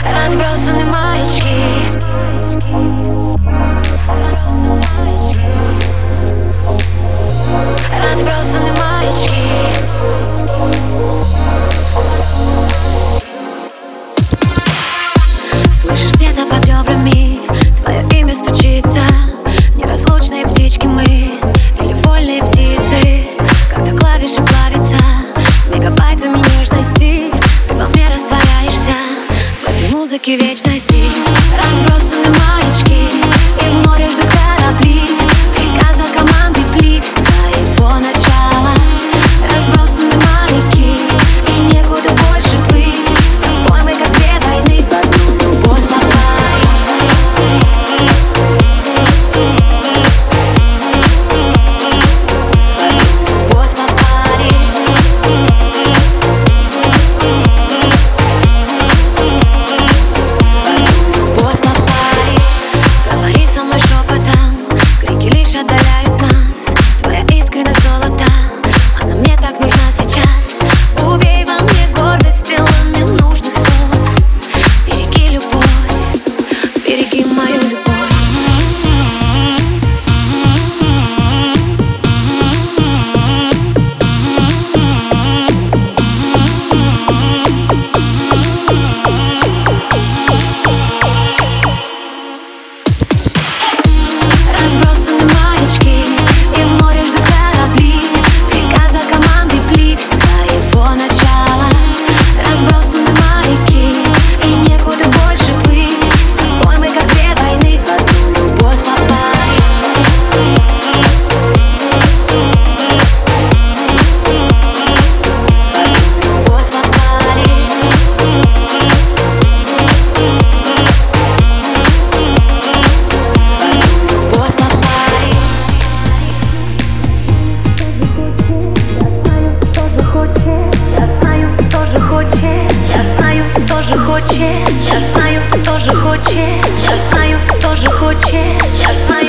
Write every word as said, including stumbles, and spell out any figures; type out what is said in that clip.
Разбросаны маячки. Разбросаны маячки. Слышишь, где-то под ребрами твое имя стучится. Неразлучные птички мы или вольные птицы. Когда клавиши плавятся мегабайтами нежности, ты во мне растворяешься в этой музыке вечности. Разбросаны маячки, и в море ждут корабли. Приказа команды плит своего начала. Разбросаны маяки, и некуда больше плыть. С тобой мы как две войны в одну любовь попали. Любовь попали. Любовь попали. Говори со мной шепотом, крики лишь отдаляют нас. Твоя искренность золота, она мне так нужна сейчас. Убей во мне гордость стрелами нужных слов. Береги любовь, береги мою любовь. Разбросаны маячки, и в море ждут корабли. Приказа команды плит своего начала. Разбросаны маяки, и некуда больше плыть. С тобой мы как две войны в одну любовь попали. Любовь попали. Любовь попали. Я знаю, ты тоже хочешь. Я знаю, ты тоже хочешь. Я знаю, ты тоже хочешь. Я знаю, ты тоже хочешь. Я знаю.